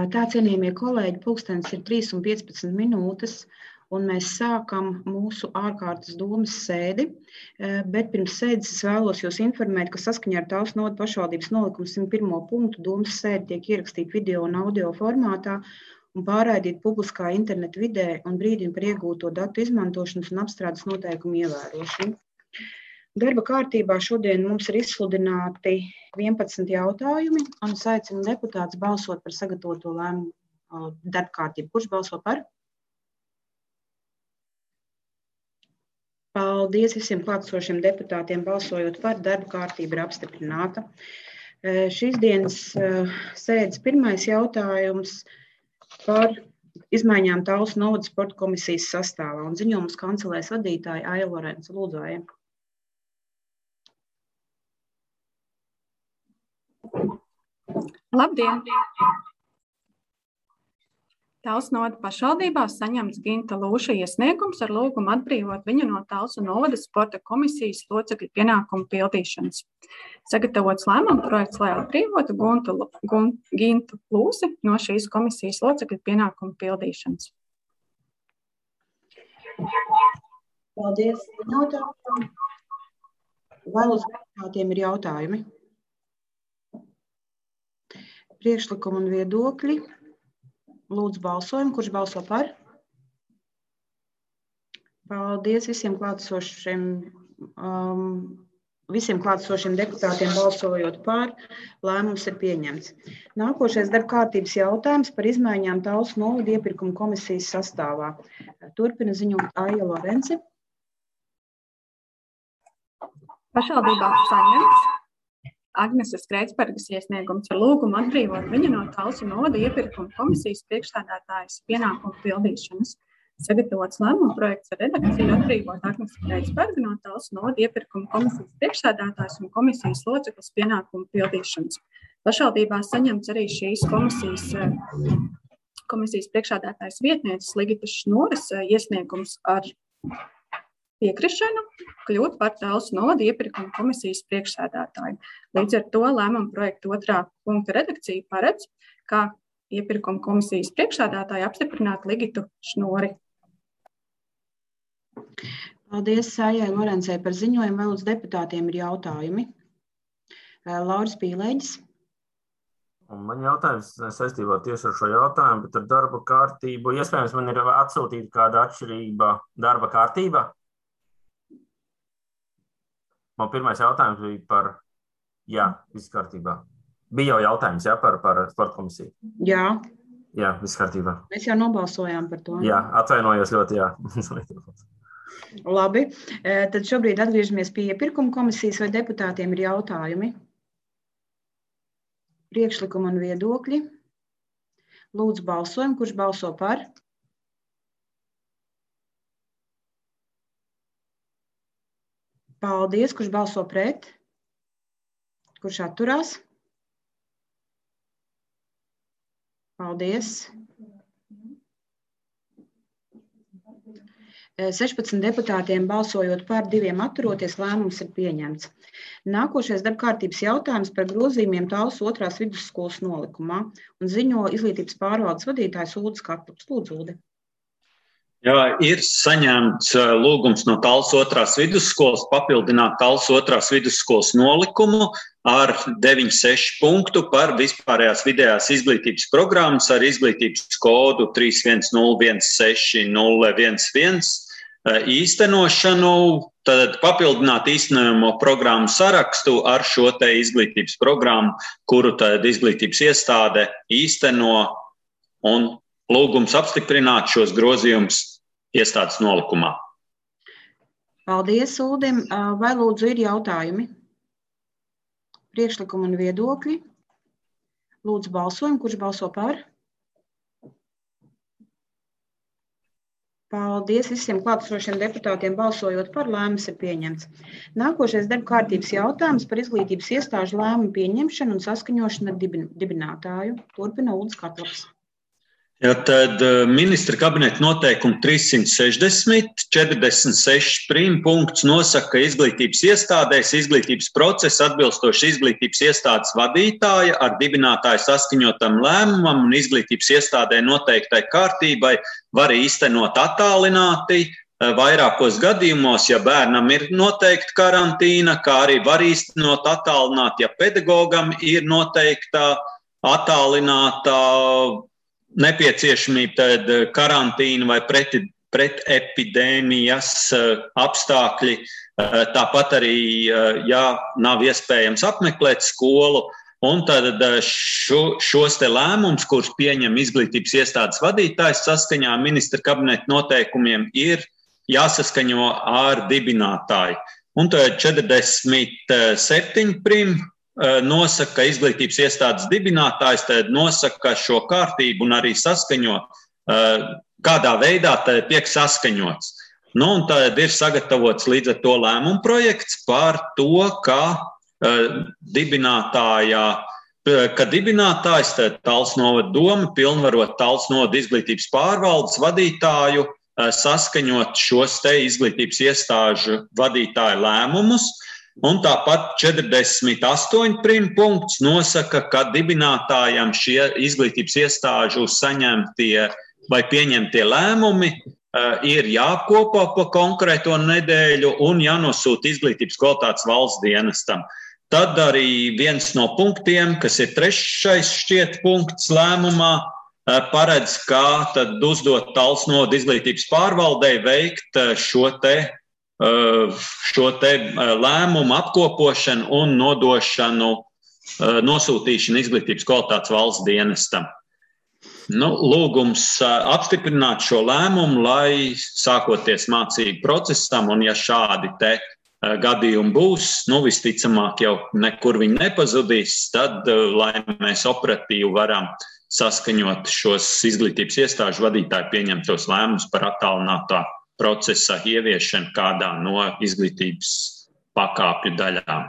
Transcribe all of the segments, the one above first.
Tā, cienījamie kolēģi, pulkstenis ir 3:15 minūtes, un mēs sākam mūsu ārkārtas domas sēdi, bet pirms sēdes es vēlos jūs informēt, ka saskaņā ar Talsu novada pašvaldības nolikumu 101. punktu domas sēde tiek ierakstīta video un audio formātā un pārraidīta publiskā interneta vidē un brīdina par iegūto datu izmantošanas un apstrādes noteikumu ievērošanu. Darba kārtībā šodien mums ir izsludināti 11 jautājumi, un es aicinu deputātus balsot par sagatavoto lēmumu darba kārtību. Kurš balso par? Paldies visiem klātesošiem deputātiem, balsojot par, darba kārtība ir apstiprināta. Šīs dienas sēdes pirmais jautājums par izmaiņām Talsu novada sporta komisijas sastāvā, un ziņojumus kancelēs vadītāja Aija Lorence. Lūdzu, Aija. Labdien! Talsu novada pašvaldībā saņemts Ginta Lūša iesniegums ar lūgumu atbrīvot viņu no Talsu novada sporta komisijas locekļu pienākumu pildīšanas. Sagatavots lēmuma projekts, lai atbrīvotu Gintu Lūsi no šīs komisijas locekļu pienākumu pildīšanas. Paldies! Vai uz deputātiem ir jautājumi? Priekšlikumi un viedokļi. Lūdzu balsojumu. Kurš balso par? Paldies visiem klātesošiem deputātiem balsojot par. Lēmums ir pieņemts. Nākošais darba kārtības jautājums par izmaiņām Talsu novada iepirkuma komisijas sastāvā. Turpina ziņot Aija Lorence. Pašvaldībā saņemts Agneses Kreitsbergas iesniegums ar lūgumu atbrīvot viņu no Talsu novada iepirkuma komisijas priekšstādātājas pienākumu pildīšanas. Sagatavots lēmuma projekts ar redakciju atbrīvot Agnesi Kreitsbergu no Talsu novada iepirkuma komisijas priekšstādātājas un komisijas locekles pienākumu pildīšanas. Pašvaldībā saņemts arī šīs komisijas priekšstādātājas vietnieces Ligitas Šnoras iesniegums ar piekrišanu kļūt par Talsu novada iepirkuma komisijas priekšsēdētāju. Līdz ar to lēmuma projekta 2. punkta redakcija paredz, kā iepirkuma komisijas priekšsēdētāju apstiprināt Ligitu Šnori. Paldies Aijai Lorencei par ziņojumu. Vēl uz deputātiem ir jautājumi. Lauris Pīlēģis. Man jautājums saistībā tieši ar šo jautājumu, bet ar darba kārtību. Iespējams, man ir atsūtīta kāda atšķirība darba kārtībā. Man pirmais jautājums bija par, viss kārtībā. Bija jau jautājums, par sporta komisiju. Jā, viss kārtībā. Mēs jau nobalsojām par to. Atvainojos ļoti, Labi, tad šobrīd atgriežamies pie iepirkuma komisijas, vai deputātiem ir jautājumi? Priekšlikumi un viedokļi. Lūdzu balsojumu, kurš balso par? Paldies, kurš balso pret? Kurš atturās? Paldies. 16 deputātiem balsojot par, 2 atturoties, lēmums ir pieņemts. Nākošais darba kārtības jautājums par grozījumiem Talsu 2. vidusskolas nolikumā un ziņo izglītības pārvaldes vadītājs Ulris Katlups. Lūdzu, Ulri. Ir saņemts lūgums no Talsu 2. vidusskolas papildināt Talsu 2. vidusskolas nolikumu ar 9.6 punktu par vispārējās vidējās izglītības programmas ar izglītības kodu 31016011 īstenošanu, tad papildināt īstenojamo programmu sarakstu ar šo te izglītības programmu, kuru tad izglītības iestāde īsteno, un lūgums apstiprināt šos grozījumus iestādes nolikumā. Paldies, Uldim. Vai lūdzu ir jautājumi? Priekšlikumi un viedokļi. Lūdzu balsojumu, kurš balso par? Paldies visiem klātesošiem deputātiem balsojot par, lēmums ir pieņemts. Nākošais darba kārtības jautājums par izglītības iestāžu lēmumu pieņemšanu un saskaņošanu ar dibinātāju. Turpina Ulris Katlups. Ja, tad ministra kabineta noteikuma 360, 46 punkts nosaka, ka izglītības iestādēs izglītības procesa atbilstoši izglītības iestādes vadītāja ar dibinātāju saskaņotam lēmumam un izglītības iestādē noteiktai kārtībai var īstenot attālināti. Vairākos gadījumos, ja bērnam ir noteikta karantīna, kā arī var īstenot attālināti, ja pedagogam ir noteikta attālināta nepieciešamība, tad karantīna vai pretepidēmijas apstākļi. Tāpat arī, ja nav iespējams apmeklēt skolu, un tad šos te lēmumus, kurus pieņem izglītības iestādes vadītājs saskaņā ministra kabineta noteikumiem, ir jāsaskaņo ar dibinātāju. Un tad 47 prim nosaka, ka izglītības iestādes dibinātājs tad nosaka šo kārtību un arī saskaņo, kādā veidā tad tiek saskaņots. Nu, un tad ir sagatavots līdz ar to lēmumu projekts par to, ka dibinātājs, tad Talsu novada doma, pilnvarot Talsu novada izglītības pārvaldes vadītāju, saskaņot šos te izglītības iestāžu vadītāju lēmumus. Un tāpat 48 prim punkts nosaka, ka dibinātājam šie izglītības iestāžu saņemtie vai pieņemtie lēmumi ir jāapkopo pa konkrēto nedēļu un jānosūta izglītības kvalitātes valsts dienestam. Tad arī viens no punktiem, kas ir trešais šķiet punkts lēmumā, paredz, kā tad uzdot Talsu novada izglītības pārvaldei veikt šo te lēmumu apkopošanu un nodošanu, nosūtīšanu izglītības kvalitātes valsts dienestam. Nu, lūgums apstiprināt šo lēmumu, lai sākoties mācību procesam, un ja šādi te gadījumi būs, nu, visticamāk jau nekur viņi nepazudīs, tad, lai mēs operatīvi varam saskaņot šos izglītības iestāžu vadītāju pieņemtos lēmumus par attālinātā procesa ieviešanu kādā no izglītības pakāpju daļām.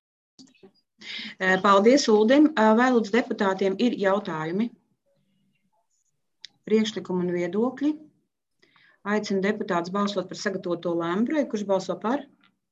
Paldies, Uldim. Vai lūdzu deputātiem ir jautājumi? Priekšlikumi un viedokļi? Aicinu deputātus balsot par sagatavoto lēmumu projektu. Kurš balso par?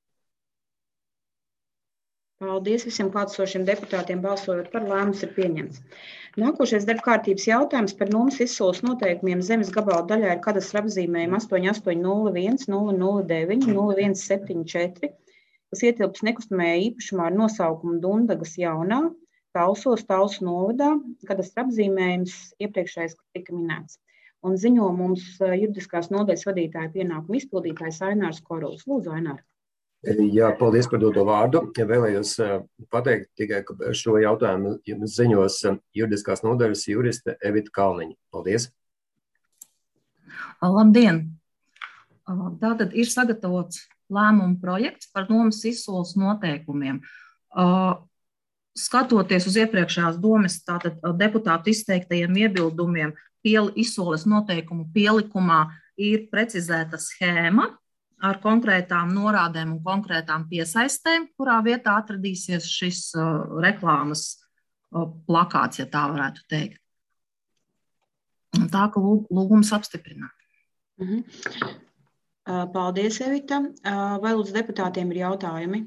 Paldies visiem klātesošiem deputātiem, balsojot par, lēmums ir pieņemts. Nākošais darba kārtības jautājums par nomas izsoles noteikumiem zemes gabala daļā ir kadastra apzīmējumi 8801, 009, 0174, kas ietilps nekustamajā īpašumā ar nosaukumu Dundagas jaunā, Talsos, Talsu novadā, kadastra apzīmējums iepriekšējais, kas tika minēts. Un ziņo mums juridiskās nodaļas vadītāja pienākumu izpildītājs Ainārs Koruls. Lūdzu, Ainār. Jā, paldies par doto vārdu. Vēlējos pateikt tikai, ka šo jautājumu jums ziņos juridiskās nodaļas juriste Evita Kalniņa. Paldies. Labdien! Tātad ir sagatavots lēmumu projekts par nomas izsoles noteikumiem. Skatoties uz iepriekšējās domas, tātad deputātu izteiktajiem iebildumiem, izsoles noteikumu pielikumā ir precizēta schēma ar konkrētām norādēm un konkrētām piesaistēm, kurā vietā atradīsies šis reklāmas plakāts, ja tā varētu teikt. Tā, ka lūgums apstiprināt. Paldies, Evita. Vai lūdzu deputātiem ir jautājumi?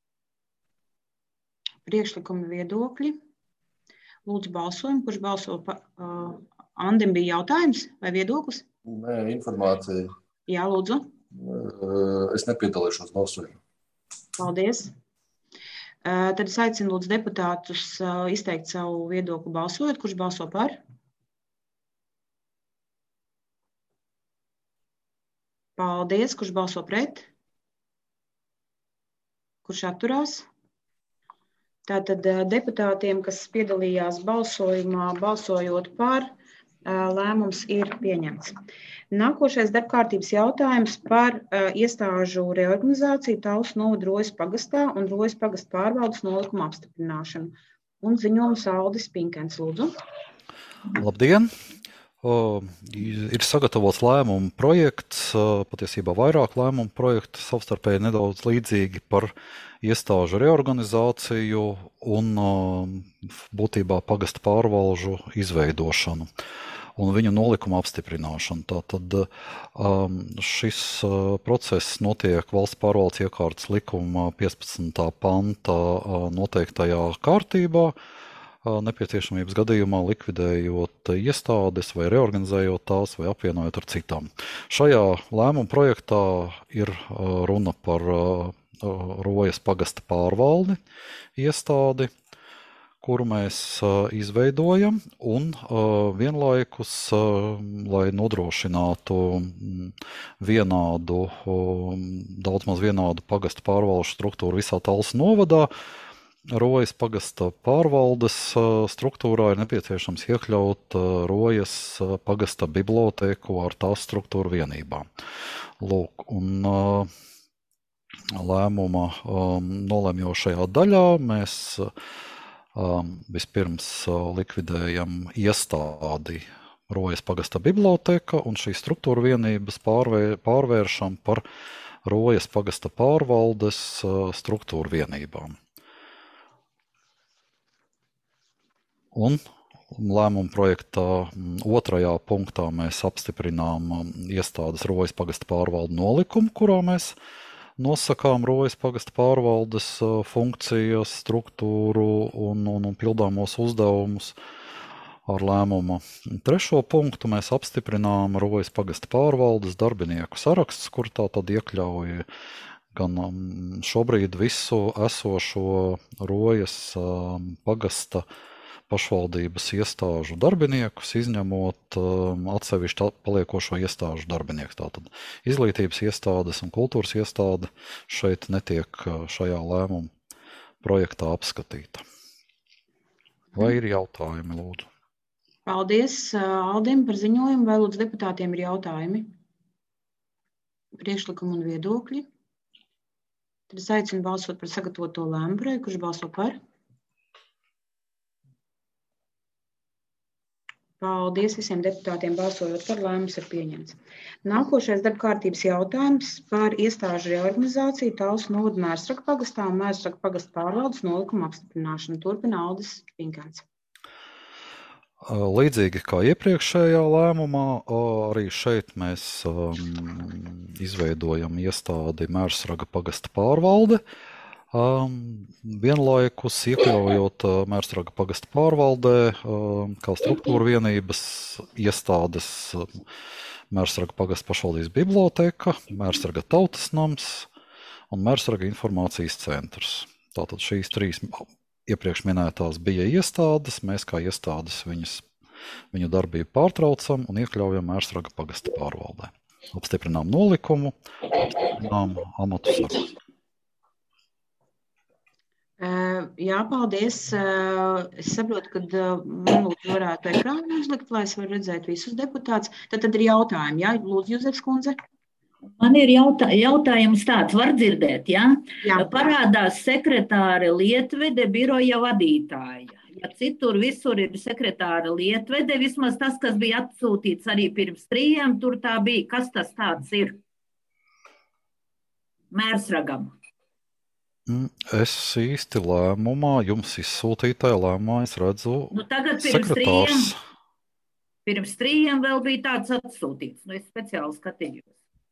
Priekšlikumi, viedokļi? Lūdzu balsojumu. Kurš balso par? Andim bija jautājums vai viedoklis? Nē, informācija. Jā, lūdzu. Es nepiedalīšos balsojumā. Paldies. Tad es aicinu lūdzu deputātus izteikt savu viedokli balsojot. Kurš balso par? Paldies. Kurš balso pret? Kurš atturās? Tātad deputātiem, kas piedalījās balsojumā, balsojot par, lēmums ir pieņemts. Nākošais darbkārtības jautājums par iestāžu reorganizāciju Talsu novada Rojas pagastā un Rojas pagasta pārvaldes nolikuma apstiprināšanu. Un ziņojums Aldis Pinkens, lūdzu. Labdien! Ir sagatavots lēmumu projekts, patiesībā vairāk lēmumu projektu, savstarpēji nedaudz līdzīgi par iestāžu reorganizāciju un būtībā pagasta pārvalžu izveidošanu. un viņu nolikuma apstiprināšanu. Tātad šis process notiek valsts pārvaldes iekārtas likuma 15. panta noteiktajā kārtībā, nepieciešamības gadījumā likvidējot iestādes vai reorganizējot tās vai apvienojot ar citām. Šajā lēmuma projektā ir runa par Rojas pagasta pārvaldi iestādi, kuru mēs izveidojam, un vienlaikus, lai nodrošinātu daudz maz vienādu pagasta pārvaldes struktūru visā Talsu novadā, Rojas pagasta pārvaldes struktūrā ir nepieciešams iekļaut Rojas pagasta bibliotēku ar tās struktūru vienībām. Lūk, un lēmuma nolemjošajā daļā mēs vispirms likvidējam iestādi Rojas pagasta biblioteka un šīs struktūra vienības pārvēršam par Rojas pagasta pārvaldes struktūra vienībām. Un lēmuma projektā otrajā punktā mēs apstiprinām iestādes Rojas pagasta pārvaldu nolikumu, kurā mēs nosakām Rojas pagasta pārvaldes funkcijas, struktūru un pildāmos uzdevumus ar lēmumu. Trešo punktu mēs apstiprinām Rojas pagasta pārvaldes darbinieku saraksts, kur tā tad iekļauj gan šobrīd visu esošo Rojas pagasta pašvaldības iestāžu darbiniekus, izņemot atsevišķi paliekošo iestāžu darbinieku. Tātad izglītības iestādes un kultūras iestāde šeit netiek šajā lēmuma projektā apskatīta. Vai ir jautājumi, lūdzu? Paldies Aldim par ziņojumu. Vai lūdzu deputātiem ir jautājumi? Priekšlikumi un viedokļi? Tad es aicinu balsot par sagatavoto lēmumu projektu. Kurš balso par? Paldies visiem deputātiem, balsojot par, lēmums ir pieņemts. Nākošais darba kārtības jautājums par iestāžu reorganizāciju Talsu novada Mērsraga pagastā un Mērsraga pagasta pārvaldes nolikuma apstiprināšanu. Turpina Aldis Pinkāns. Līdzīgi kā iepriekšējā lēmumā, arī šeit mēs izveidojam iestādi Mērsraga pagasta pārvalde. Vienlaikus iekļaujot Mērsraga pagasta pārvaldē kā struktūra vienības iestādes Mērsraga pagasta pašvaldības biblioteka, Mērsraga tautas nams un Mērsraga informācijas centrs. Tātad šīs trīs iepriekš minētās bija iestādes, mēs kā iestādes viņu darbību pārtraucam un iekļaujam Mērsraga pagasta pārvaldē. Apstiprinām nolikumu, apstiprinām amatu sarakstu. Jā, paldies. Es saprotu, ka man lūdzu varētu ekrānu uzlikt, lai es varu redzēt visus deputātus. Tad ir jautājumi. Jā, lūdzu, Juzefs kundze. Man ir jautājums tāds, var dzirdēt, ja? Jā. Parādās sekretāre Lietvede biroja vadītāja. Ja citur visur ir sekretāre Lietvede, vismaz tas, kas bija atsūtīts arī pirms 3, tur tā bija. Kas tas tāds ir? Mērsragam. Es īsti lēmumā, jums izsūtītāja lēmumā, es redzu tagad sekretārs. Pirms 3 vēl bija tāds atsūtīts, es speciāli skatījos.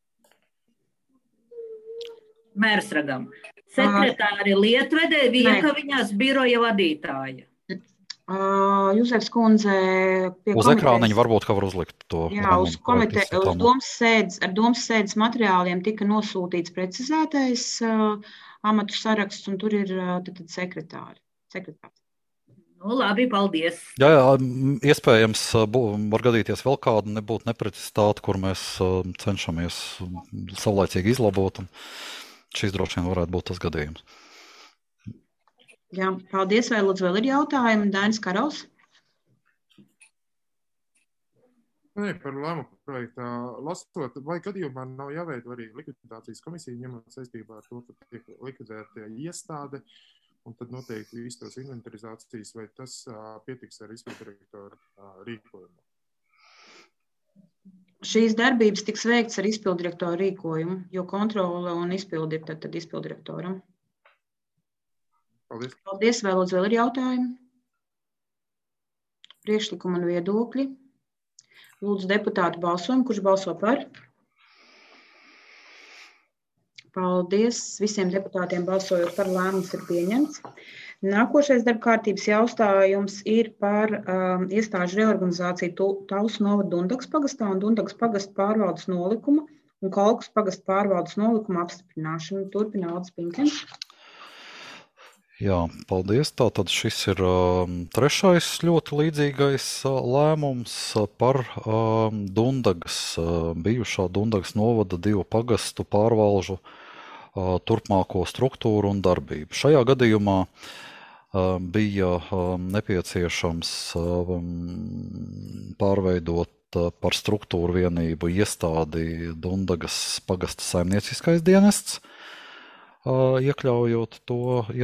Mērsragam. Sekretāri Lietvede bija, ka viņās biroja vadītāja. Juzefs kundze pie uz ekrāniņa varbūt, ka var uzlikt to. Jā, uz domas sēdes materiāliem tika nosūtīts precizētais amatu saraksts, un tur ir sekretārs. Labi, paldies. Jā, iespējams, var gadīties vēl kāda nebūtu neprecizitāte, kur mēs cenšamies savlaicīgi izlabot, un šis droši vien varētu būt tas gadījums. Jā, paldies. Vai lūdzu vēl ir jautājumi? Dainis Karaus. Par lēmumu projektā lasot, vai gadījumā nav jāveido arī likvidācijas komisija, ņemot saistībā ar to, ka tiek likvidēta iestāde, un tad noteikti vistos inventarizācijas, vai tas pietiks ar izpildirektora rīkojumu? Šīs darbības tiks veikts ar izpildirektora rīkojumu, jo kontrole un izpildi ir tad izpildirektoram. Paldies. Paldies. Vai lūdzu vēl ir jautājumi? Priekšlikumi un viedokļi? Lūdzu, deputāti balsojumu, kurš balso par? Paldies. Visiem deputātiem balsojot par, lēmums ir pieņemts. Nākošais darbkārtības jautājums ir par iestāžu reorganizāciju Talsu novada Dundagas pagastā un Dundagas pagasta pārvaldes nolikumu un Kolkas pagasta pārvaldes nolikumu apstiprināšanu. Turpina Aldis Pinkens. Jā, paldies. Tātad šis ir trešais ļoti līdzīgais lēmums par Dundagas, bijušā Dundagas novada 2 pagastu pārvalžu turpmāko struktūru un darbību. Šajā gadījumā bija nepieciešams pārveidot par struktūru vienību iestādi Dundagas pagasta saimnieciskais dienests, iekļaujot to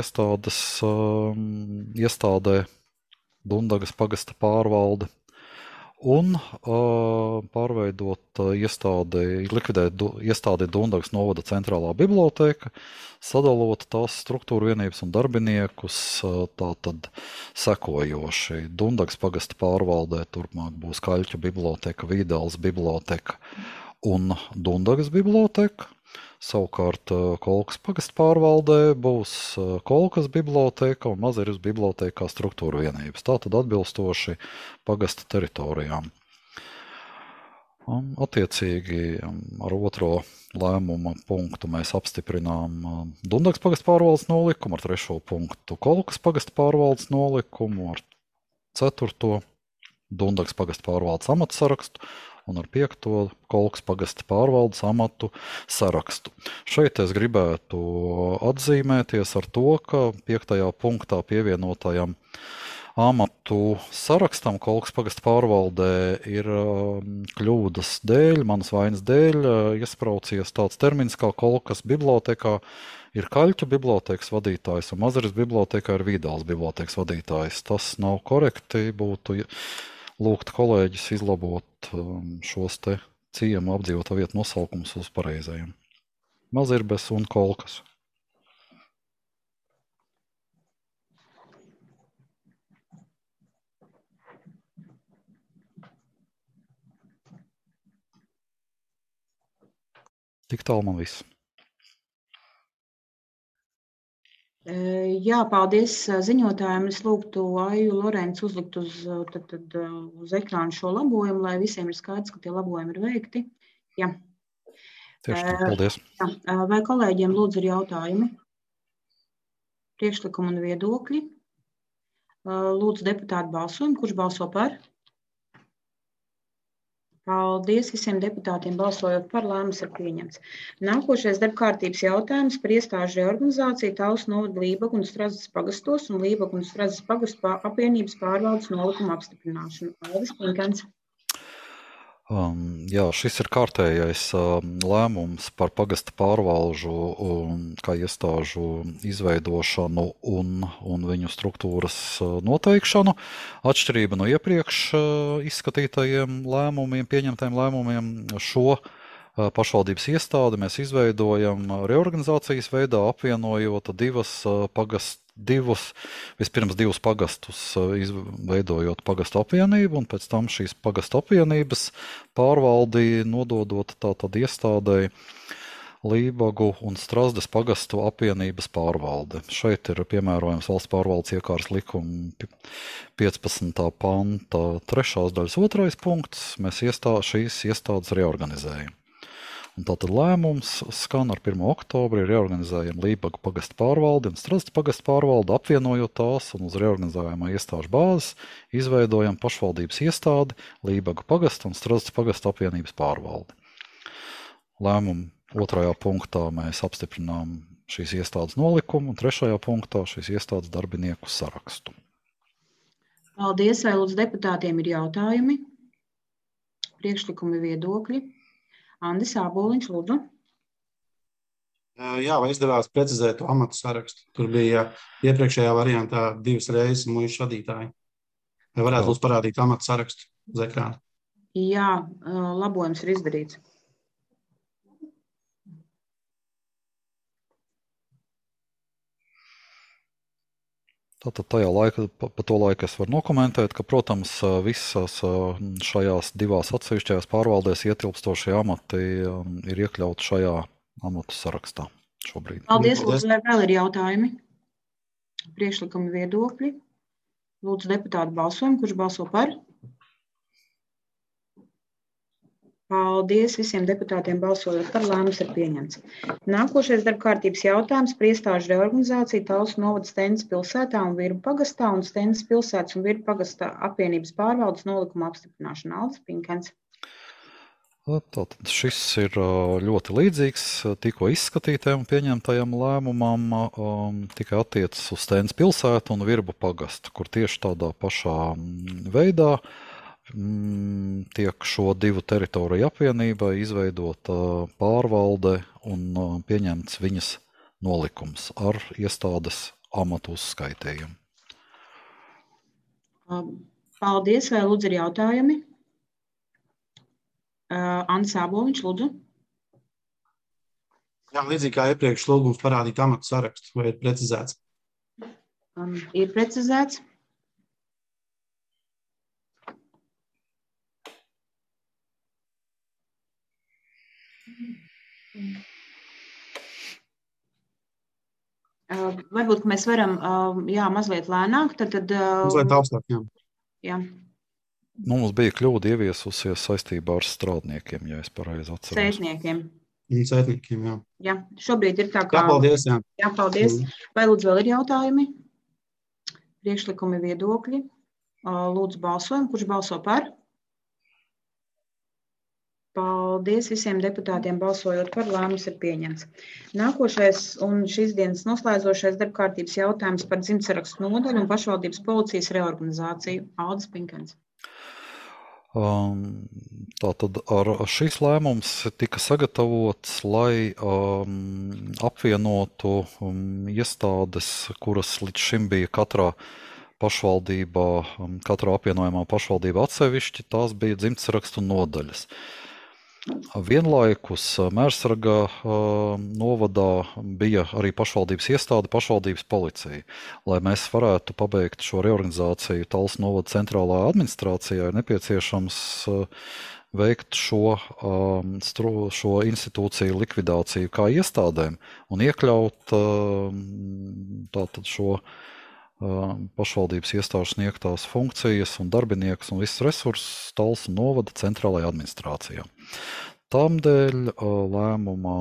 iestādē Dundagas pagasta pārvalde un pārveidot likvidēt iestādi Dundagas novada centrālā biblioteka, sadalot tās struktūra vienības un darbiniekus tātad sekojoši. Dundagas pagasta pārvaldē turpmāk būs Kaļķu biblioteka, Vīdāles biblioteka un Dundagas biblioteka. Savukārt Kolkas pagasta pārvaldē būs Kolkas biblioteka un Maziras bibliotekā struktūra vienības, tātad atbilstoši pagasta teritorijām. Attiecīgi ar otro lēmuma punktu mēs apstiprinām Dundagas pagasta pārvaldes nolikumu, ar trešo punktu Kolkas pagasta pārvaldes nolikumu, ar ceturto Dundagas pagasta pārvaldes amatu sarakstu un ar 5. Kolkas pagasta pārvaldes amatu sarakstu. Šeit es gribētu atzīmēties ar to, ka 5. punktā pievienotajam amatu sarakstam Kolkas pagasta pārvaldē ir kļūdas dēļ, manas vainas dēļ, iespraucies tāds termins kā Kolkas bibliotekā ir Kaļķu bibliotekas vadītājs un Maziras bibliotekā ir Vīdāles bibliotekas vadītājs. Tas nav korekti, būtu lūgt kolēģis izlabot šos te ciemu apdzīvotā vietu nosaukums uz pareizajiem. Mazirbes un Kolkas. Tik tālu man viss. Jā, paldies ziņotājiem. Es lūgtu Aiju Lorencu uzlikt uz ekrāna šo labojumu, lai visiem ir skaidrs, ka tie labojumi ir veikti. Jā. Tieši tā, paldies. Vai kolēģiem lūdzu ir jautājumi? Priekšlikumi un viedokļi? Lūdzu deputātu balsojumu. Kurš balso par? Paldies visiem deputātiem balsojot par, lēmums ir pieņemts. Nākošais darbkārtības jautājums par iestāžu reorganizāciju Talsu novada Lībagu un Strazdas pagastos un Lībagu un Strazdas pagastu apvienības pārvaldes nolikumu apstiprināšanu. Aldis Pinkens. Jā, šis ir kārtējais lēmums par pagasta pārvalžu kā iestāžu izveidošanu un viņu struktūras noteikšanu. Atšķirība no iepriekš izskatītajiem lēmumiem, pieņemtajiem lēmumiem, šo pašvaldības iestādi mēs izveidojam reorganizācijas veidā, apvienojot vispirms divus pagastus, veidojot pagastu apvienību, un pēc tam šīs pagastu apvienības pārvaldi nododot tātad iestādēji Lībagu un Strazdas pagastu apvienības pārvalde. Šeit ir piemērojams valsts pārvaldes iekāras likuma 15. panta 3. daļas 2. punkts. Mēs šīs iestādes reorganizējam. Un tātad lēmums skan ar 1. oktobri, reorganizējam Lībagu pagasta pārvaldi un Strazdas pagasta pārvaldi, apvienojot tās un uz reorganizējumā iestāžu bāzes izveidojam pašvaldības iestādi Lībagu pagasta un Strazdas pagasta apvienības pārvaldi. Lēmumu 2. punktā mēs apstiprinām šīs iestādes nolikumu un 3. punktā šīs iestādes darbinieku sarakstu. Paldies, vai lūdzu deputātiem ir jautājumi, priekšlikumi, viedokļi? Andis Āboliņš, lūdzu. Jā, vai izdevās precizēt to amatu sarakstu? Tur bija iepriekšējā variantā 2 reizes muižu vadītāji. Vai varētu lūdzu parādīt amatu sarakstu uz ekrāna? Jā, labojums ir izdarīts. Tātad pa to laiku es varu nokomentēt, ka, protams, visas šajās divās atsevišķajās pārvaldēs ietilpstošie amati ir iekļauti šajā amatu sarakstā šobrīd. Paldies, lūdzu, vai vēl ir jautājumi? Priekšlikumi, viedokļi? Lūdzu, deputāti balsojumu, kurš balso par? Paldies visiem deputātiem balsojot par, lēmums ir pieņemts. Nākošais darbkārtības jautājums par iestāžu reorganizāciju Talsu novada Stendes pilsētā un Virbu pagastā un Stendes pilsētas un Virbu pagastā apvienības pārvaldes nolikuma apstiprināšana. Aldis Pinkens. Tātad šis ir ļoti līdzīgs tikko izskatītajam un pieņemtajam lēmumam, tikai attiecas uz Stendes pilsētu un Virbu pagastu, kur tieši tādā pašā veidā tiek šo divu teritoriju apvienībā izveidota pārvalde un pieņemts viņas nolikums ar iestādes amatu uzskaitējumu. Paldies, vai lūdzu ir jautājumi? Andis Āboliņš, lūdzu. Jā, līdzīgi kā iepriekš lūgums parādīt amatu sarakstu, vai ir precizēts? Ir precizēts. Varbūt, ka mēs varam, mazliet lēnāk, tad... Mazliet augstāk, jā. Mums bija kļūda ieviesusies saistībā ar strādniekiem, ja es pareizi atceros. Sētniekiem, jā. Jā, šobrīd ir tā kā... Jā, paldies, jā. Jā, paldies. Vai lūdzu vēl ir jautājumi? Priekšlikumi, viedokļi. Lūdzu balsojumu, kurš balso par? Paldies visiem deputātiem balsojot par, lēmums ir pieņemts. Nākošais un šīs dienas noslēdzošais darbkārtības jautājums par dzimtsarakstu nodaļu un pašvaldības policijas reorganizāciju. Aldis Pinkens. Tātad ar šīs lēmums tika sagatavots, lai apvienotu iestādes, kuras līdz šim bija katrā apvienojumā pašvaldībā atsevišķi, tās bija dzimtsarakstu nodaļas. Vienlaikus Mērsraga novadā bija arī pašvaldības iestāde, pašvaldības policija. Lai mēs varētu pabeigt šo reorganizāciju Talsu novada centrālā administrācijā, ir nepieciešams veikt šo institūciju likvidāciju kā iestādēm un iekļaut tātad šo pašvaldības iestāžu sniegtās funkcijas un darbiniekus un visus resursus Talsu novada centrālajā administrācijā. Tādēļ lēmumā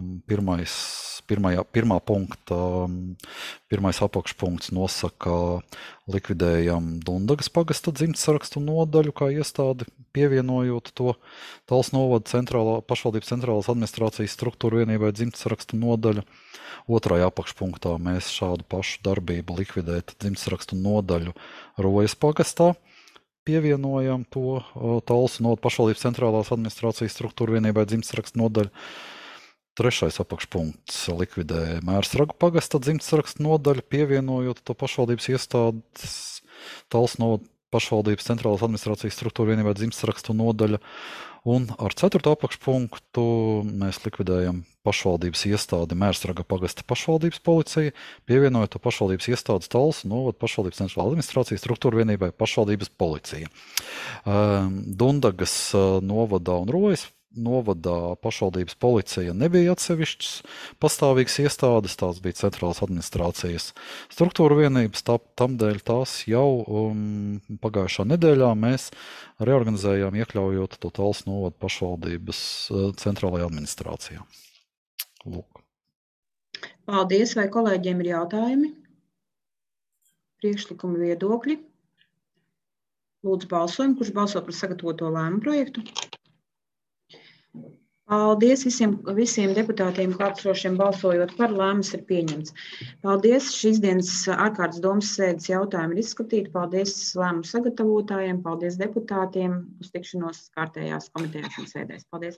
pirmā punkta, pirmais apakšpunkts nosaka likvidējam Dundagas pagasta dzimtsarakstu nodaļu kā iestādi, pievienojot to Talsu novada pašvaldības centrālās administrācijas struktūru vienībai dzimtsarakstu nodaļu. Otrajā apakšpunktā mēs šādu pašu darbību likvidēt dzimtsarakstu nodaļu Rojas pagastā, pievienojam to Talsu novada pašvaldības centrālās administrācijas struktūru vienībai dzimtsarakstu nodaļu. Trešais apakšpunkts likvidē Mērsragu pagasta dzimtsarakstu nodaļu, pievienojot to pašvaldības iestādes Talsu novada pašvaldības centrālās administrācijas struktūru vienībai dzimtsarakstu nodaļu. Un ar 4. apakšpunktu mēs likvidējam pašvaldības iestādi Mērsraga pagasta pašvaldības policija, pievienojot to pašvaldības iestādes Talsu novada pašvaldības centrālā administrācijas struktūra vienībai pašvaldības policija. Dundagas novadā un Rojas novadā pašvaldības policija nebija atsevišķas pastāvīgas iestādes, tās bija centrālās administrācijas struktūra vienības, tamdēļ tās jau pagājušā nedēļā mēs reorganizējām, iekļaujot to Talsu novada pašvaldības centrālajā administrācijā. Lūk. Paldies, vai kolēģiem ir jautājumi? Priekšlikumi, viedokļi? Lūdzu balsojumu, kurš balso par sagatavoto lēmumu projektu? Paldies visiem deputātiem klātesošiem balsojot par, lēmums ir pieņemts. Paldies, šīs dienas ārkārtas domas sēdes jautājumi ir izskatīti. Paldies lēmumu sagatavotājiem, paldies deputātiem uz tikšanos kārtējās komitejās un sēdēs. Paldies!